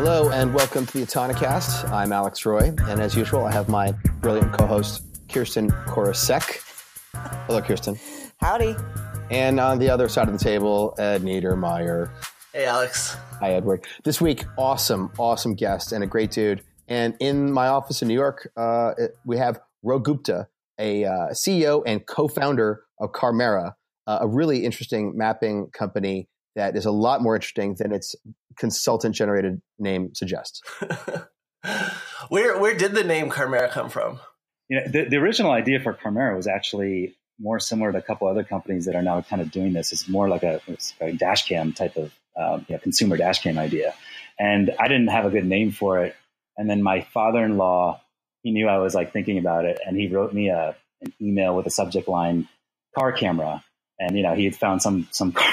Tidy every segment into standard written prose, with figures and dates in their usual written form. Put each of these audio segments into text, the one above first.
Hello and welcome to the Autonocast. I'm Alex Roy, and as usual, I have my brilliant co-host, Kirsten Korosek. Hello, Kirsten. Howdy. And on the other side of the table, Ed Niedermeyer. Hey, Alex. Hi, Edward. This week, awesome guest and a great dude. And in my office in New York, we have Ro Gupta, a CEO and co-founder of Carmera, a really interesting mapping company that is a lot more interesting than its consultant-generated name suggests. Where did the name Carmera come from? You know, the original idea for Carmera was actually more similar to a couple other companies that are now kind of doing this. It's more like a dash cam type of consumer dash cam idea. And I didn't have a good name for it. And then my father-in-law, he knew I was like thinking about it, and he wrote me an email with a subject line, car camera. And, you know, he had found some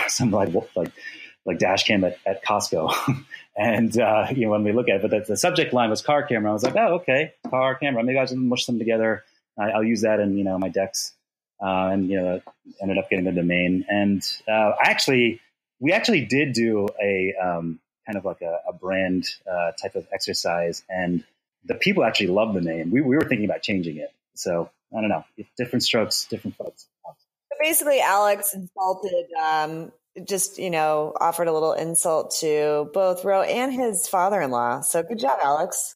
dash cam at Costco. And, when we look at it, but the subject line was car camera. I was like, oh, okay, car camera. Maybe I'll just mush them together. I'll use that in, my decks. Ended up getting the domain. And we actually did do a kind of like a brand type of exercise. And the people actually loved the name. We were thinking about changing it. So I don't know, different strokes, different folks. Basically, Alex insulted, offered a little insult to both Ro and his father-in-law. So good job, Alex.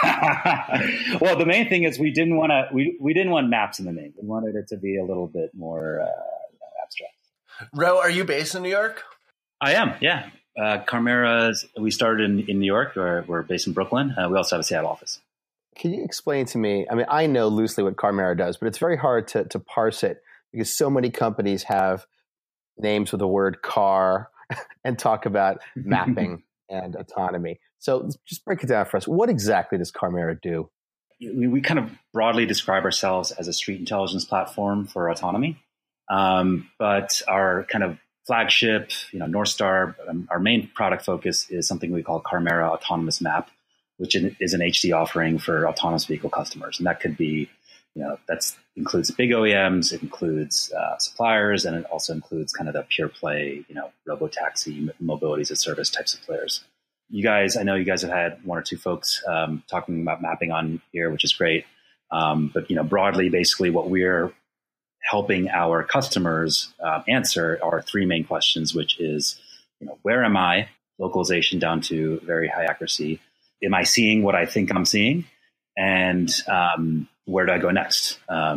Well, the main thing is we didn't want maps in the name. We wanted it to be a little bit more abstract. Ro, are you based in New York? I am, yeah. Carmera's, we started in New York. We're based in Brooklyn. We also have a Seattle office. Can you explain to me, I mean, I know loosely what Carmera does, but it's very hard to parse it because so many companies have names with the word car and talk about mapping and autonomy. So just break it down for us. What exactly does Carmera do? We kind of broadly describe ourselves as a street intelligence platform for autonomy. But our kind of flagship, North Star, our main product focus is something we call Carmera Autonomous Map, which is an HD offering for autonomous vehicle customers. And that could be, that includes big OEMs, it includes suppliers, and it also includes kind of the pure play, robo-taxi, mobility as a service types of players. I know you guys have had one or two folks talking about mapping on here, which is great. But, broadly, basically what we're helping our customers answer are three main questions, which is, where am I? Localization down to very high accuracy. Am I seeing what I think I'm seeing? And where do I go next?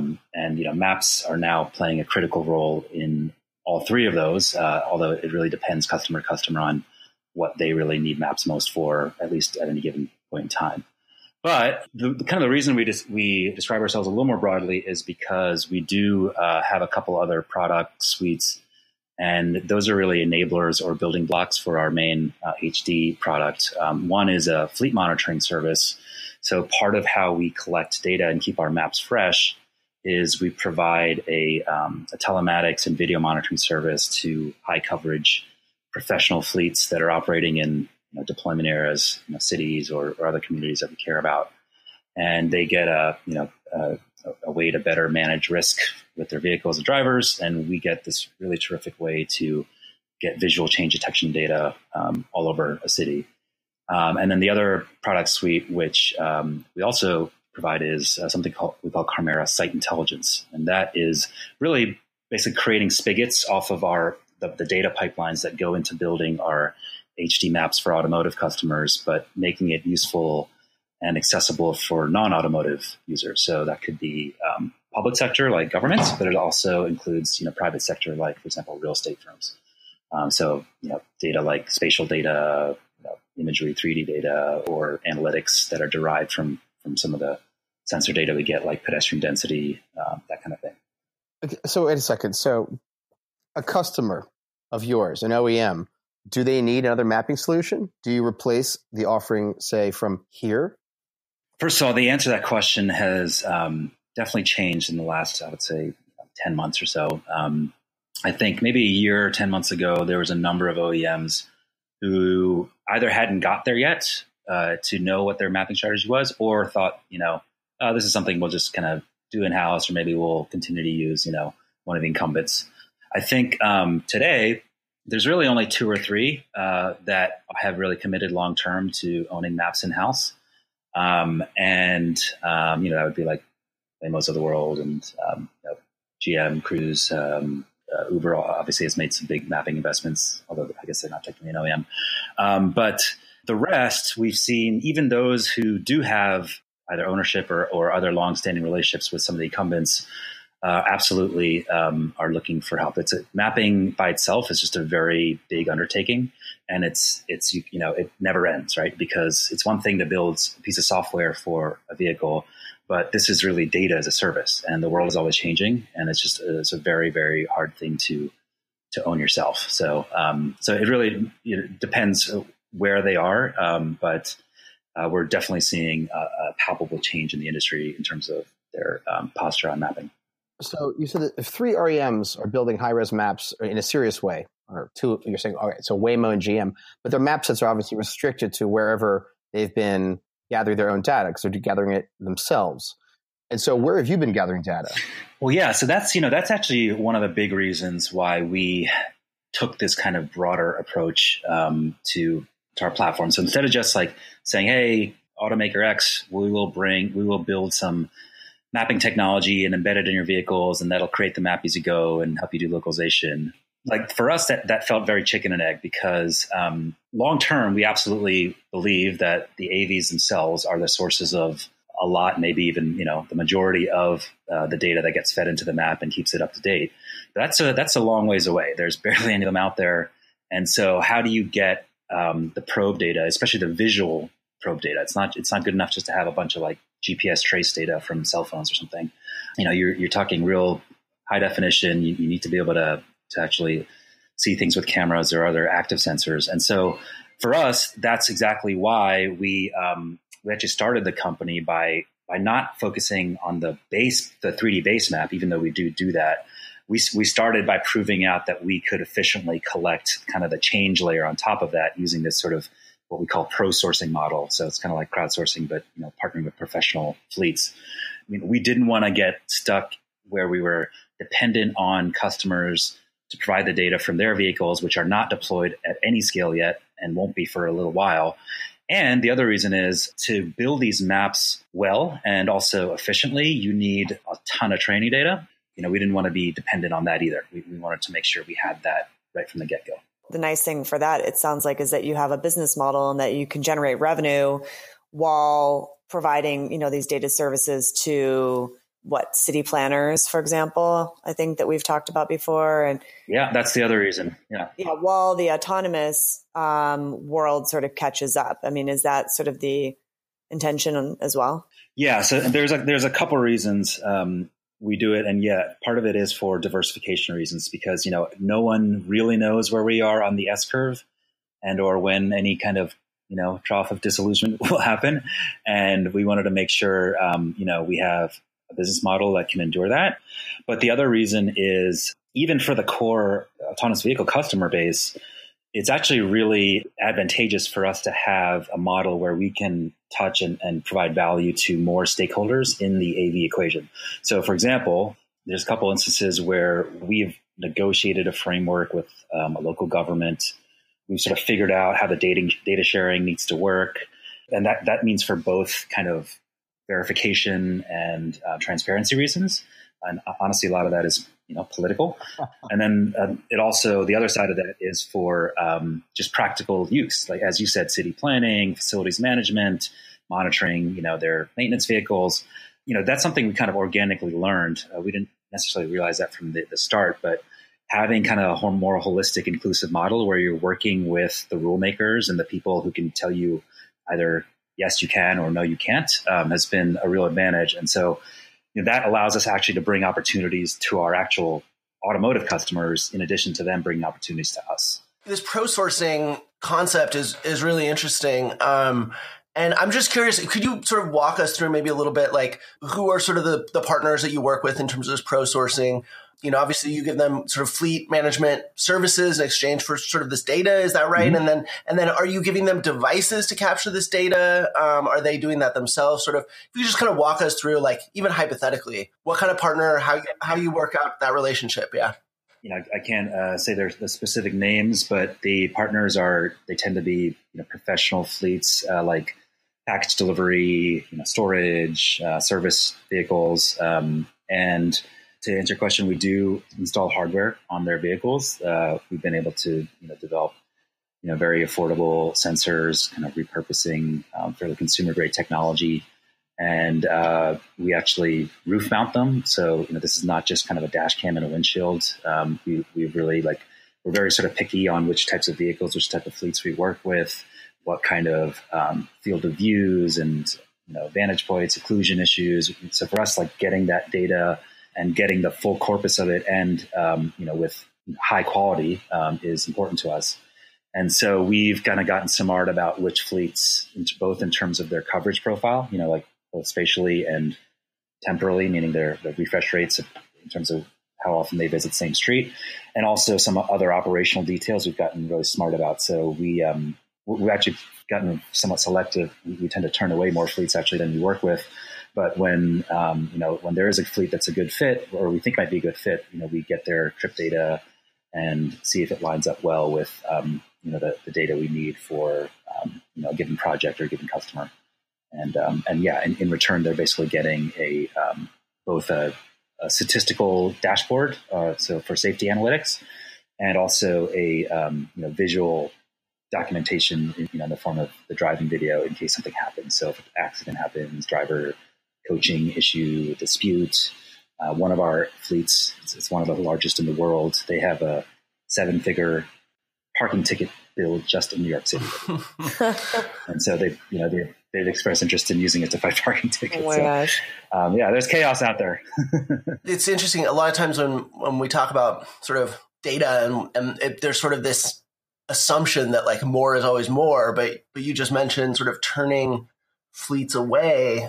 Maps are now playing a critical role in all three of those, although it really depends customer to customer on what they really need maps most for, at least at any given point in time. But the reason we describe ourselves a little more broadly is because we do have a couple other product suites, and those are really enablers or building blocks for our main HD product. One is a fleet monitoring service. So part of how we collect data and keep our maps fresh is we provide a telematics and video monitoring service to high coverage professional fleets that are operating in deployment areas, cities or other communities that we care about. And they get a way to better manage risk with their vehicles and drivers. And we get this really terrific way to get visual change detection data all over a city. And then the other product suite, which we also provide, is something we call Carmera Site Intelligence. And that is really basically creating spigots off of the data pipelines that go into building our HD maps for automotive customers, but making it useful and accessible for non-automotive users. So that could be public sector like governments, but it also includes private sector like, for example, real estate firms. Data like spatial data, imagery, 3D data, or analytics that are derived from some of the sensor data we get, like pedestrian density, that kind of thing. Okay, so wait a second. So a customer of yours, an OEM, do they need another mapping solution? Do you replace the offering, say, from here? First of all, the answer to that question has definitely changed in the last, I would say, 10 months or so. I think maybe a year or 10 months ago, there was a number of OEMs who either hadn't got there yet to know what their mapping strategy was, or thought, this is something we'll just kind of do in-house, or maybe we'll continue to use, one of the incumbents. I think today, There's really only two or three that have really committed long term to owning maps in house, that would be like Waymo's of the world and GM, Cruise, Uber. Obviously, has made some big mapping investments, although I guess they're not technically an OEM. But the rest, we've seen even those who do have either ownership or other long-standing relationships with some of the incumbents. Absolutely are looking for help. Mapping by itself is just a very big undertaking, and it never ends, right? Because it's one thing to build a piece of software for a vehicle, but this is really data as a service, and the world is always changing, and it's a very, very hard thing to own yourself. So it really depends where they are, but we're definitely seeing a palpable change in the industry in terms of their posture on mapping. So you said that if three REMs are building high-res maps in a serious way, or two, you're saying, all right, so Waymo and GM, but their map sets are obviously restricted to wherever they've been gathering their own data because they're gathering it themselves. And so where have you been gathering data? Well, yeah, so that's actually one of the big reasons why we took this kind of broader approach to our platform. So instead of just like saying, hey, automaker X, we will build some mapping technology and embed it in your vehicles, and that'll create the map as you go and help you do localization. Like for us, that felt very chicken and egg because long term, we absolutely believe that the AVs themselves are the sources of a lot, maybe even the majority of the data that gets fed into the map and keeps it up to date. But that's a long ways away. There's barely any of them out there, and so how do you get the probe data, especially the visual probe data? It's not good enough just to have a bunch of like GPS trace data from cell phones or something. You're talking real high definition. You need to be able to actually see things with cameras or other active sensors. And so for us, that's exactly why we actually started the company by not focusing on the 3D base map, even though we do that. We started by proving out that we could efficiently collect kind of the change layer on top of that using this sort of what we call pro sourcing model. So it's kind of like crowdsourcing, but partnering with professional fleets. We didn't want to get stuck where we were dependent on customers to provide the data from their vehicles, which are not deployed at any scale yet and won't be for a little while. And the other reason is to build these maps well and also efficiently, you need a ton of training data. We didn't want to be dependent on that either. We wanted to make sure we had that right from the get-go. The nice thing for that, it sounds like, is that you have a business model and that you can generate revenue while providing, these data services to city planners, for example, I think that we've talked about before. And yeah, that's the other reason. Yeah. While the autonomous world sort of catches up. Is that sort of the intention as well? Yeah. So there's a couple of reasons we do it. And part of it is for diversification reasons because, no one really knows where we are on the S curve and or when any kind of, trough of disillusionment will happen. And we wanted to make sure, we have a business model that can endure that. But the other reason is even for the core autonomous vehicle customer base, it's actually really advantageous for us to have a model where we can touch and provide value to more stakeholders in the AV equation. So, for example, there's a couple instances where we've negotiated a framework with a local government. We've sort of figured out how the data sharing needs to work. And that means for both kind of verification and transparency reasons. And honestly, a lot of that is political. And then it also, the other side of that is for just practical use. Like, as you said, city planning, facilities management, monitoring, their maintenance vehicles. That's something we kind of organically learned. We didn't necessarily realize that from the start, but having kind of a more holistic, inclusive model where you're working with the rule makers and the people who can tell you either yes, you can or no, you can't has been a real advantage. And so that allows us actually to bring opportunities to our actual automotive customers in addition to them bringing opportunities to us. This pro sourcing concept is really interesting. And I'm just curious, could you sort of walk us through maybe a little bit, like who are sort of the partners that you work with in terms of this pro sourcing? Obviously you give them sort of fleet management services in exchange for sort of this data. Is that right? Mm-hmm. And then are you giving them devices to capture this data? Are they doing that themselves? Sort of, if you just kind of walk us through, like, even hypothetically, what kind of partner, how you work out that relationship? Yeah. I can't say there's the specific names, but the partners they tend to be professional fleets like package delivery, storage, service vehicles, and to answer your question, we do install hardware on their vehicles. We've been able to develop very affordable sensors, kind of repurposing fairly consumer grade technology. And we actually roof mount them. So, this is not just kind of a dash cam and a windshield. We really we're very sort of picky on which types of vehicles, which type of fleets we work with, what kind of field of views and, vantage points, occlusion issues. So for us, getting that data and getting the full corpus of it and, with high quality is important to us. And so we've kind of gotten smart about which fleets, both in terms of their coverage profile, both spatially and temporally, meaning their refresh rates in terms of how often they visit the same street, and also some other operational details we've gotten really smart about. So we've actually gotten somewhat selective. We tend to turn away more fleets actually than we work with. But when when there is a fleet that's a good fit, or we think might be a good fit, we get their trip data and see if it lines up well with the data we need for a given project or a given customer. And in return, they're basically getting both a statistical dashboard, so for safety analytics, and also a visual documentation in the form of the driving video in case something happens. So if an accident happens, driver coaching issue, dispute, one of our fleets, it's one of the largest in the world. They have a 7-figure parking ticket bill just in New York City. And so they've expressed interest in using it to fight parking tickets. Oh my gosh. There's chaos out there. It's interesting. A lot of times when we talk about sort of data and there's sort of this assumption that more is always more, but you just mentioned sort of turning fleets away.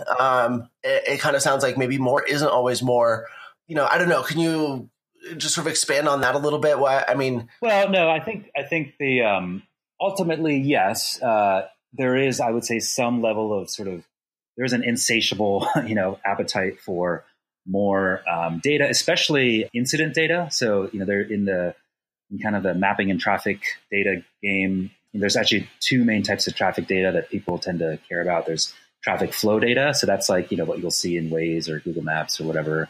It kind of sounds like maybe more isn't always more. I don't know. Can you just sort of expand on that a little bit? Well, no, I think the ultimately, yes, there is, I would say, some level of there's an insatiable, appetite for more data, especially incident data. So, they're in kind of the mapping and traffic data game. There's actually two main types of traffic data that people tend to care about. There's traffic flow data. So that's what you'll see in Waze or Google Maps or whatever.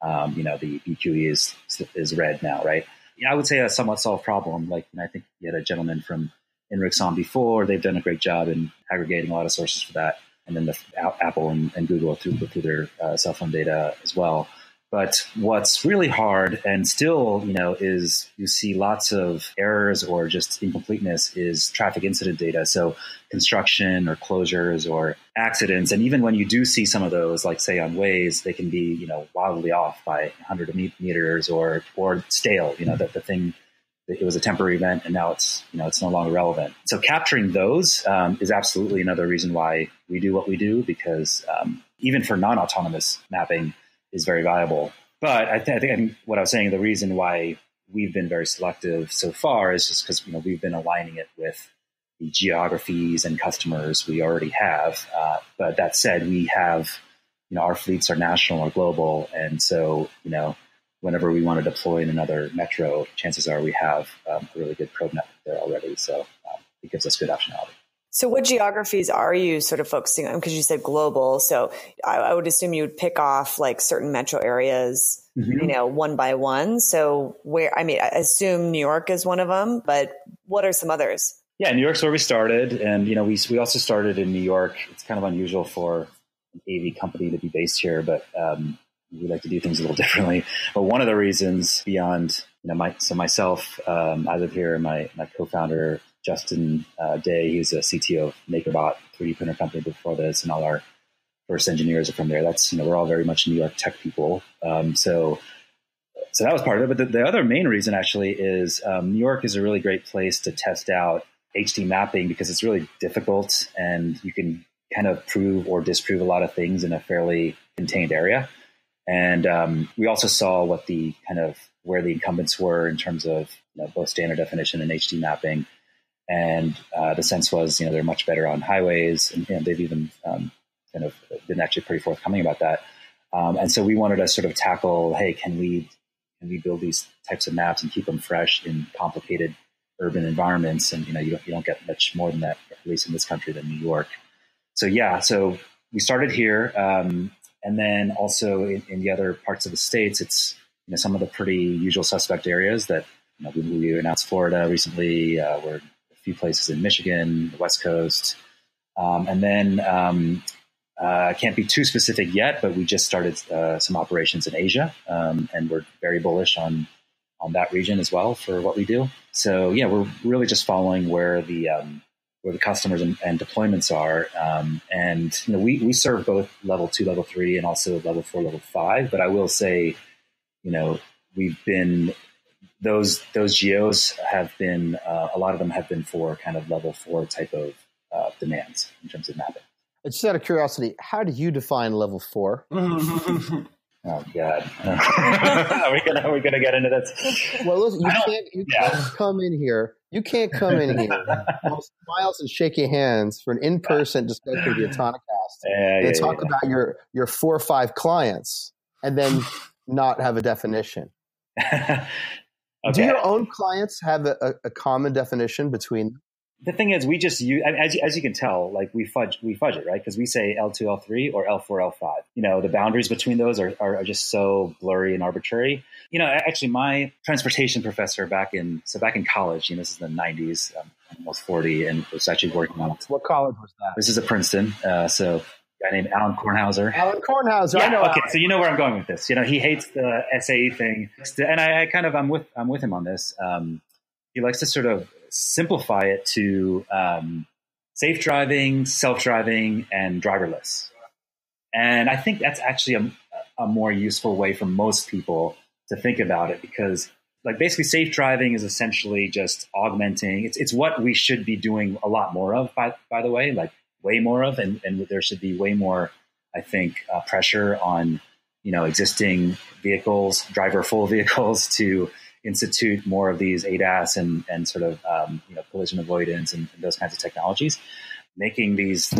The EQE is red now, right? I would say a somewhat solved problem. I think you had a gentleman from Inrix on before. They've done a great job in aggregating a lot of sources for that. And then Apple and Google through their cell phone data as well. But what's really hard and still, is you see lots of errors or just incompleteness is traffic incident data. So construction or closures or accidents. And even when you do see some of those, like say on Waze, they can be, wildly off by 100 meters or stale, that the thing, it was a temporary event and now it's no longer relevant. So capturing those is absolutely another reason why we do what we do, because even for non-autonomous mapping is very valuable. But I think what I was saying, the reason why we've been very selective so far is just because we've been aligning it with the geographies and customers we already have. But that said, we have, our fleets are national or global. And so, whenever we want to deploy in another metro, chances are we have a really good probe network there already. So it gives us good optionality. So what geographies are you sort of focusing on? Because you said global. So I would assume you would pick off certain metro areas, one by one. So I assume New York is one of them, but what are some others? Yeah, New York's where we started. And, we also started in New York. It's kind of unusual for an AV company to be based here, but we like to do things a little differently. But one of the reasons beyond, myself, I live here, my co-founder, Justin Day, he's a CTO of MakerBot, 3D printer company before this, and all our first engineers are from there. That's, we're all very much New York tech people. So that was part of it. But the other main reason actually is New York is a really great place to test out HD mapping because it's really difficult and you can kind of prove or disprove a lot of things in a fairly contained area. And we also saw where the incumbents were in terms of both standard definition and HD mapping. And the sense was, they're much better on highways, and they've even kind of been actually pretty forthcoming about that. And so we wanted to sort of tackle, hey, can we we build these types of maps and keep them fresh in complicated urban environments. And, you don't get much more than that, at least in this country, than New York. So we started here. And then also in the other parts of the States, it's, some of the pretty usual suspect areas that, we announced Florida recently. We're a few places in Michigan, the West Coast. And then I can't be too specific yet, but we just started some operations in Asia. And we're very bullish on that region as well for what we do. So yeah, we're really just following where the customers and deployments are. And we serve both level 2, level 3, and also level 4, level 5. But I will say, we've been those geos have been a lot of them have been for kind of level 4 type of demands in terms of mapping. Just out of curiosity, how do you define level 4? Oh God! Are we gonna get into this? Well, listen, you can't come in here. You can't come in here, smiles and shaking hands for an in-person discussion of the Autonocast, and talk about your 4 or 5 clients, and then not have a definition. Okay. Do your own clients have a common definition between? The thing is, we just use, as you can tell, like we fudge it, right? Because we say L2, L3 or L4, L5. The boundaries between those are just so blurry and arbitrary. Actually, my transportation professor back in college, this is the 90s, I'm almost 40, and was actually working on it. What college was that? This is at Princeton. So a guy named Alan Kornhauser. Alan Kornhauser, yeah, I know. Okay, so you know where I'm going with this. He hates the SAE thing, and I'm with him on this. He likes to sort of simplify it to safe driving, self-driving, and driverless. And I think that's actually a more useful way for most people to think about it, because basically safe driving is essentially just augmenting. It's what we should be doing a lot more of, by the way, way more of, and there should be way more, I think, pressure on, existing vehicles, driver-full vehicles, to institute more of these ADAS and sort of collision avoidance and those kinds of technologies, making these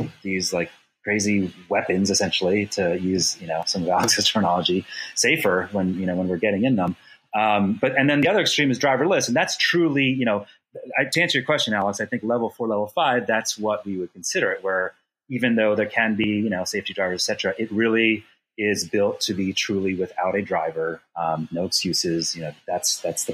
crazy weapons, essentially, to use some of Alex's terminology, safer when we're getting in them. And then the other extreme is driverless, and that's truly to answer your question, Alex, I think level 4, level 5, that's what we would consider it. Where even though there can be safety drivers, etc., it really is built to be truly without a driver, no excuses. It's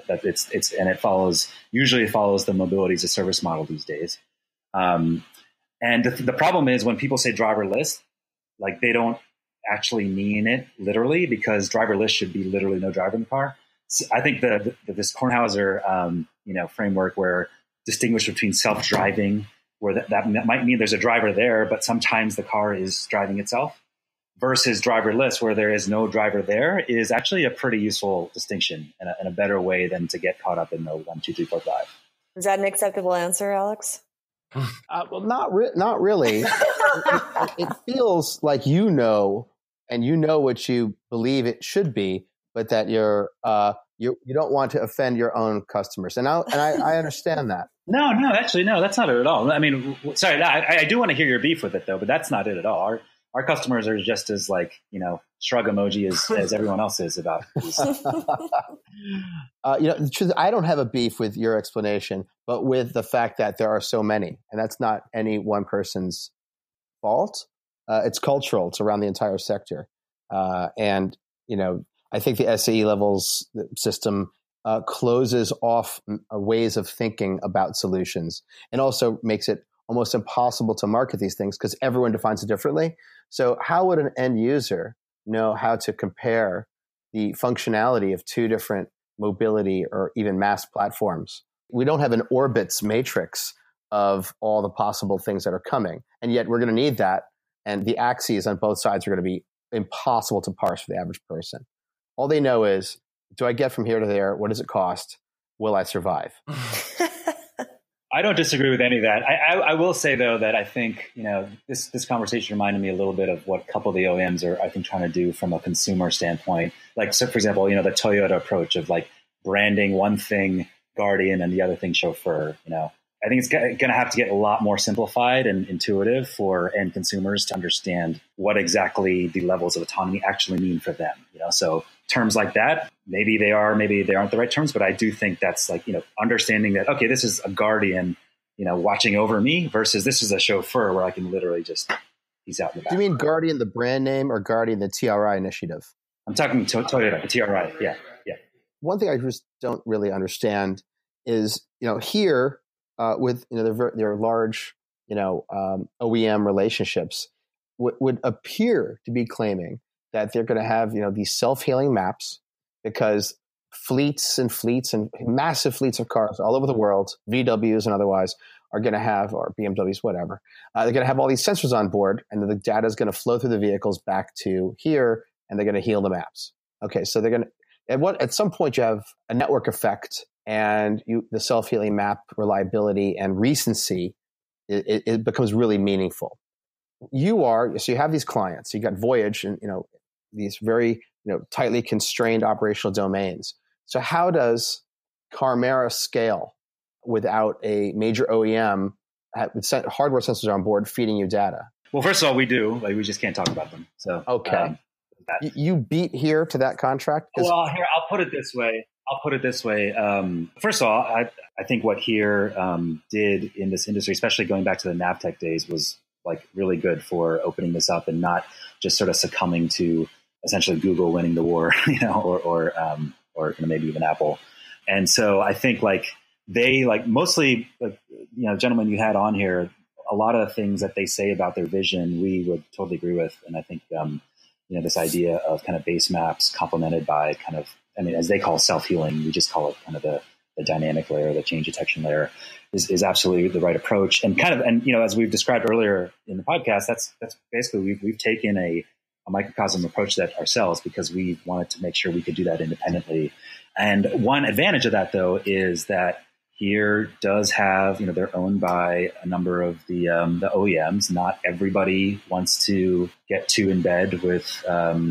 and it usually follows the mobility as a service model these days. And the problem is when people say driverless, they don't actually mean it literally, because driverless should be literally no driver in the car. So I think this Kornhauser, framework where distinguish between self-driving, where that might mean there's a driver there, but sometimes the car is driving itself, versus driverless, where there is no driver there, is actually a pretty useful distinction and a better way than to get caught up in the 1, 2, 3, 4, 5. Is that an acceptable answer, Alex? Well, not really. It feels like and you know what you believe it should be, but that you don't want to offend your own customers, and I understand that. No, actually, that's not it at all. I mean, sorry, I do want to hear your beef with it though, but that's not it at all. Our customers are just as shrug emoji as everyone else is about these. The truth, I don't have a beef with your explanation, but with the fact that there are so many, and that's not any one person's fault. It's cultural. It's around the entire sector. And I think the SAE levels system closes off ways of thinking about solutions, and also makes it almost impossible to market these things because everyone defines it differently. So how would an end user know how to compare the functionality of 2 different mobility or even mass platforms? We don't have an orbits matrix of all the possible things that are coming. And yet we're going to need that. And the axes on both sides are going to be impossible to parse for the average person. All they know is, do I get from here to there? What does it cost? Will I survive? I don't disagree with any of that. I will say, though, that I think, this conversation reminded me a little bit of what a couple of the OEMs are, I think, trying to do from a consumer standpoint. So for example, the Toyota approach of branding one thing Guardian and the other thing Chauffeur. I think it's going to have to get a lot more simplified and intuitive for end consumers to understand what exactly the levels of autonomy actually mean for them. So terms like that. Maybe they are, maybe they aren't the right terms, but I do think that's like, understanding that, okay, this is a guardian, watching over me versus this is a chauffeur where I can literally just, he's out in the back. Do you mean Guardian, the brand name, or Guardian, the TRI initiative? I'm talking Toyota, the TRI. Yeah. One thing I just don't really understand is, here with, their large, OEM relationships would appear to be claiming that they're going to have, these self-healing maps because fleets and massive fleets of cars all over the world, VWs and otherwise, are going to have, or BMWs, whatever, they're going to have all these sensors on board, and the data is going to flow through the vehicles back to here, and they're going to heal the maps. Okay, so they're going to, at some point you have a network effect, and the self-healing map reliability and recency, it becomes really meaningful. So you have these clients, you got Voyage and, these very, tightly constrained operational domains. So how does Carmera scale without a major OEM with hardware sensors on board feeding you data? Well, first of all, we do. We just can't talk about them. So okay, you beat here to that contract. Well, here I'll put it this way. First of all, I think what Here did in this industry, especially going back to the Navtech days, was like really good for opening this up and not just sort of succumbing to essentially Google winning the war, or maybe even Apple. And so I think they mostly gentlemen you had on here, a lot of the things that they say about their vision, we would totally agree with. And I think, this idea of kind of base maps complemented by kind of, as they call self-healing, we just call it kind of the dynamic layer, the change detection layer is absolutely the right approach. And as we've described earlier in the podcast, that's basically, we've taken a microcosm approach to that ourselves because we wanted to make sure we could do that independently. And one advantage of that, though, is that Here does have, they're owned by a number of the OEMs. Not everybody wants to get too in bed with,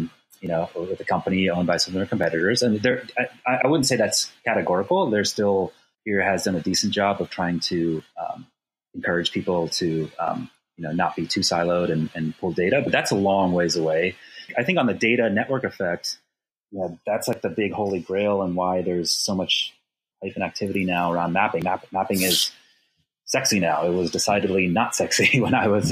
with a company owned by some of their competitors. And I wouldn't say that's categorical. They're still, Here has done a decent job of trying to encourage people to, not be too siloed and pull data, but that's a long ways away. I think on the data network effect, that's like the big holy grail and why there's so much hype and activity now around mapping. Mapping is sexy now. It was decidedly not sexy when I was,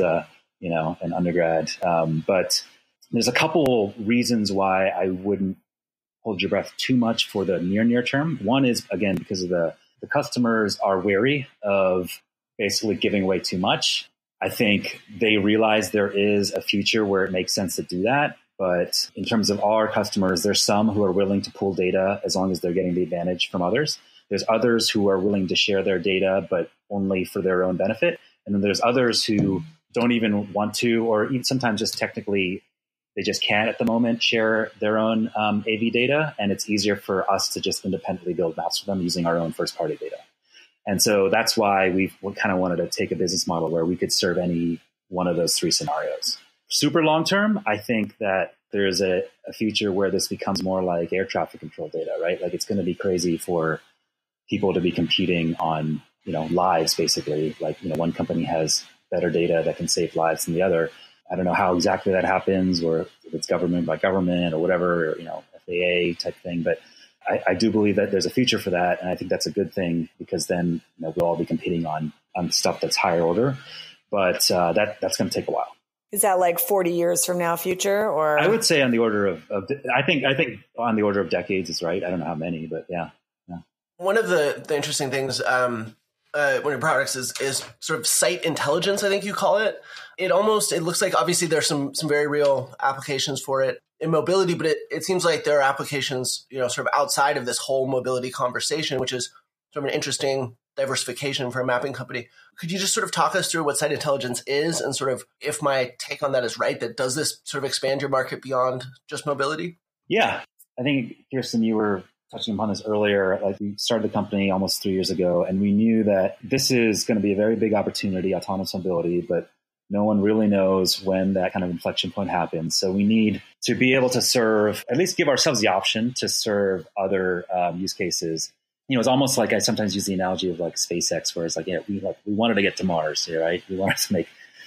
an undergrad. But there's a couple reasons why I wouldn't hold your breath too much for the near term. One is, again, because of the customers are wary of basically giving away too much. I think they realize there is a future where it makes sense to do that. But in terms of our customers, there's some who are willing to pool data as long as they're getting the advantage from others. There's others who are willing to share their data, but only for their own benefit. And then there's others who don't even want to, or even sometimes just technically, they just can't at the moment share their own AV data. And it's easier for us to just independently build maps for them using our own first party data. And so that's why we kind of wanted to take a business model where we could serve any one of those three scenarios. Super long term, I think that there's a future where this becomes more like air traffic control data, right? Like it's going to be crazy for people to be competing on, lives, basically. Like, one company has better data that can save lives than the other. I don't know how exactly that happens, or if it's government by government or whatever, or, FAA type thing. But I do believe that there's a future for that. And I think that's a good thing because then we'll all be competing on stuff that's higher order. But that's going to take a while. Is that like 40 years from now future? Or I would say on the order of I think on the order of decades is right. I don't know how many, but yeah. One of the interesting things one of your products is sort of site intelligence, I think you call it. It looks like obviously there's some very real applications for it in mobility, but it seems like there are applications, sort of outside of this whole mobility conversation, which is sort of an interesting diversification for a mapping company. Could you just sort of talk us through what site intelligence is and sort of, if my take on that is right, that does this sort of expand your market beyond just mobility? Yeah. I think, Kirsten, you were touching upon this earlier. Like, we started the company almost 3 years ago, and we knew that this is going to be a very big opportunity, autonomous mobility, but no one really knows when that kind of inflection point happens. So we need to be able to serve, at least give ourselves the option to serve other use cases. It's almost like I sometimes use the analogy of like SpaceX, where it's like, we wanted to get to Mars, right? We wanted to make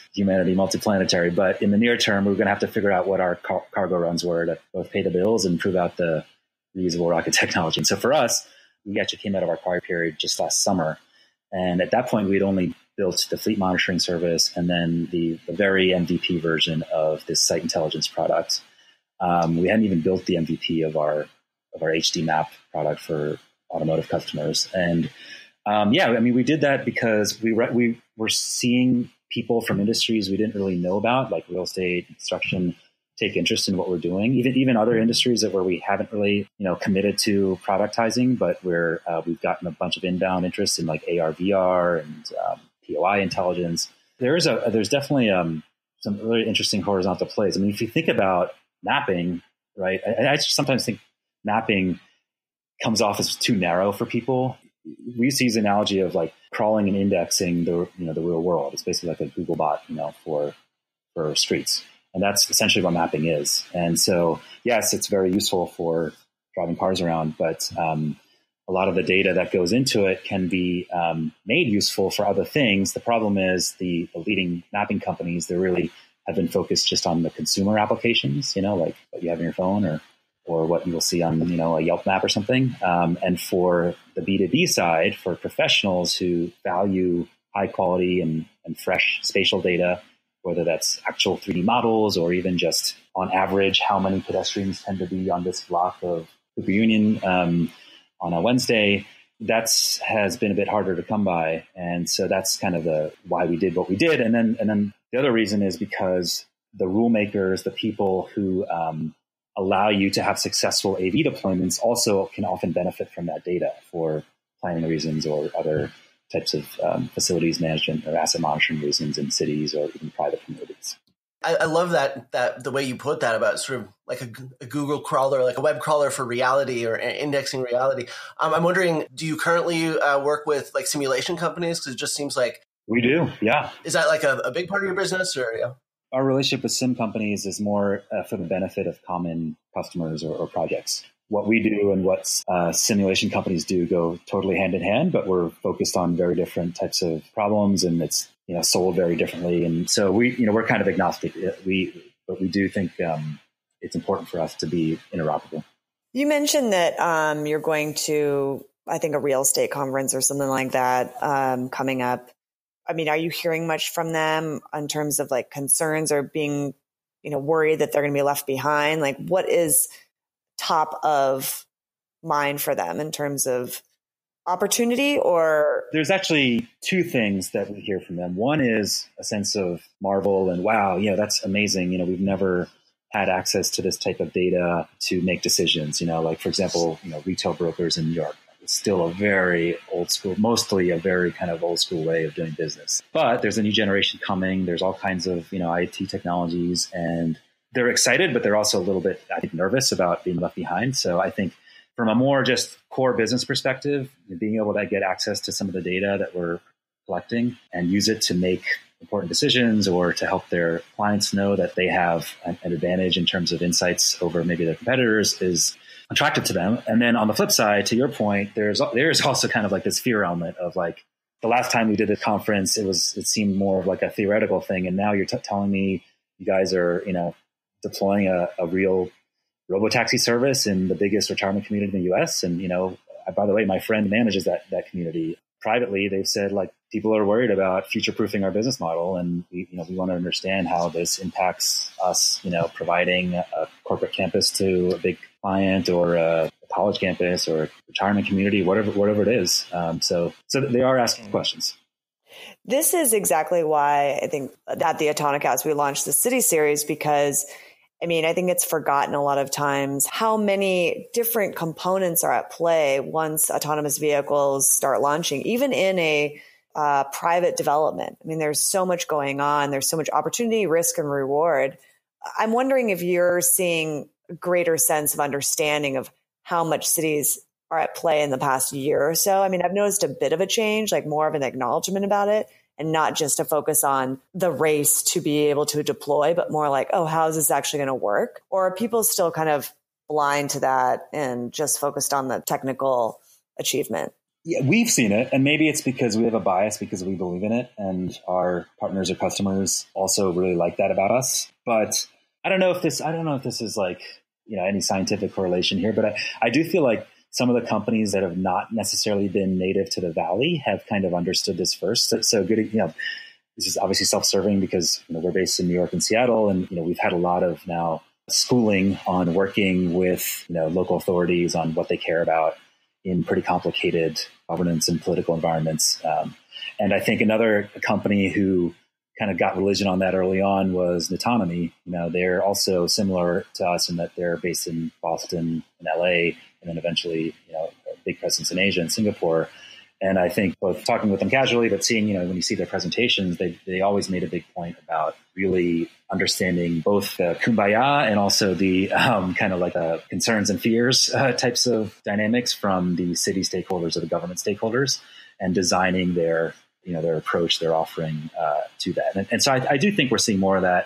humanity multiplanetary. But in the near term, we're going to have to figure out what our cargo runs were to both pay the bills and prove out the reusable rocket technology. And so for us, we actually came out of our quiet period just last summer. And at that point, we'd only built the fleet monitoring service and then the very MVP version of this site intelligence product. We hadn't even built the MVP of our HD map product for automotive customers. And we did that because we were seeing people from industries we didn't really know about, like real estate, construction, take interest in what we're doing. Even other industries where we haven't really, committed to productizing, but we've gotten a bunch of inbound interest in like AR, VR, and POI intelligence. There's definitely some really interesting horizontal plays. I mean, if you think about mapping, right? I sometimes think mapping comes off as too narrow for people. We used to use the analogy of like crawling and indexing the real world. It's basically like a Google bot, for streets. And that's essentially what mapping is. And so, yes, it's very useful for driving cars around, but a lot of the data that goes into it can be made useful for other things. The problem is the leading mapping companies, they really have been focused just on the consumer applications, like what you have in your phone or what you will see on, a Yelp map or something. And for the B2B side, for professionals who value high quality and fresh spatial data, whether that's actual 3D models or even just on average, how many pedestrians tend to be on this block of Cooper Union on a Wednesday, has been a bit harder to come by. And so that's kind of why we did what we did. And then the other reason is because the rule makers, the people who allow you to have successful AV deployments also can often benefit from that data for planning reasons or other types of facilities management or asset monitoring reasons in cities or even private communities. I love that the way you put that about sort of like a Google crawler, like a web crawler for reality or indexing reality. I'm wondering, do you currently work with like simulation companies? Because it just seems like we do. Yeah. Is that like a big part of your business or? Yeah? Our relationship with sim companies is more for the benefit of common customers or projects. What we do and what simulation companies do go totally hand in hand, but we're focused on very different types of problems, and it's sold very differently. And so we're kind of agnostic. But we do think it's important for us to be interoperable. You mentioned that you're going to, I think, a real estate conference or something like that coming up. I mean, are you hearing much from them in terms of like concerns or being, worried that they're going to be left behind? Like, what is top of mind for them in terms of opportunity? Or there's actually two things that we hear from them. One is a sense of marvel and wow, that's amazing. We've never had access to this type of data to make decisions. Like for example, retail brokers in New York. It's still a very old school, mostly a very kind of old school way of doing business. But there's a new generation coming. There's all kinds of, IT technologies, and they're excited, but they're also a little bit, I think, nervous about being left behind. So I think from a more just core business perspective, being able to get access to some of the data that we're collecting and use it to make important decisions or to help their clients know that they have an advantage in terms of insights over maybe their competitors is attractive to them. And then on the flip side, to your point, there's also kind of like this fear element of like the last time we did a conference, it seemed more of like a theoretical thing. And now you're telling me you guys are, deploying a real robotaxi service in the biggest retirement community in the US. And, by the way, my friend manages that community. Privately, they've said like people are worried about future-proofing our business model. And we want to understand how this impacts us, providing a corporate campus to a big client or a college campus or a retirement community, whatever it is. So they are asking questions. This is exactly why I think at the Autonocast, we launched the City Series because I think it's forgotten a lot of times how many different components are at play once autonomous vehicles start launching, even in a private development. There's so much going on. There's so much opportunity, risk, and reward. I'm wondering if you're seeing a greater sense of understanding of how much cities are at play in the past year or so. I've noticed a bit of a change, like more of an acknowledgement about it, and not just a focus on the race to be able to deploy, but more like, oh, how is this actually going to work? Or are people still kind of blind to that and just focused on the technical achievement? Yeah, we've seen it, and maybe it's because we have a bias because we believe in it, and our partners or customers also really like that about us. But I don't know if this is like, any scientific correlation here, but I do feel like some of the companies that have not necessarily been native to the Valley have kind of understood this first. So good, this is obviously self-serving because we're based in New York and Seattle, and we've had a lot of now schooling on working with local authorities on what they care about in pretty complicated governance and political environments. And I think another company who kind of got religion on that early on was Nutonomy. They're also similar to us in that they're based in Boston and LA, and then eventually, a big presence in Asia and Singapore. And I think both talking with them casually, but seeing, when you see their presentations, they always made a big point about really understanding both the kumbaya and also the kind of like concerns and fears types of dynamics from the city stakeholders or the government stakeholders, and designing their approach, their offering to that. And so I do think we're seeing more of that.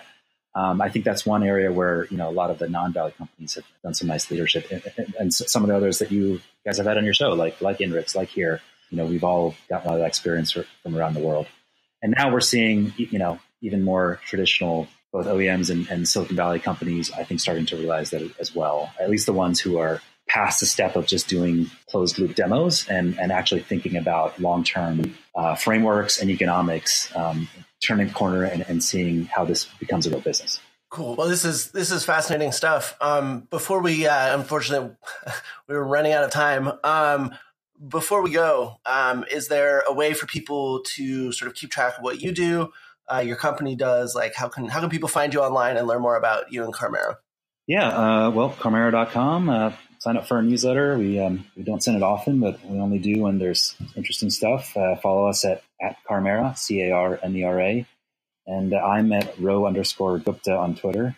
I think that's one area where, a lot of the non-Valley companies have done some nice leadership, and some of the others that you guys have had on your show, like Inrix, like here. We've all gotten a lot of that experience from around the world. And now we're seeing, even more traditional, both OEMs and Silicon Valley companies, I think, starting to realize that as well, at least the ones who are past the step of just doing closed loop demos and actually thinking about long-term frameworks and economics, turning the corner and seeing how this becomes a real business. Cool. Well, this is fascinating stuff. Before we, unfortunately, we were running out of time. Before we go, is there a way for people to sort of keep track of what you do, your company does? Like, how can people find you online and learn more about you and Carmera? Yeah, Carmera.com. Sign up for our newsletter. We don't send it often, but we only do when there's interesting stuff. Follow us at Carmera, Carmera. And I'm at @row_Gupta on Twitter.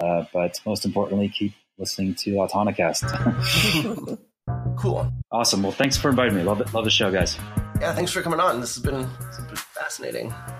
But most importantly, keep listening to Autonocast. Cool. Awesome. Well, thanks for inviting me. Love the show, guys. Yeah, thanks for coming on. This has been fascinating.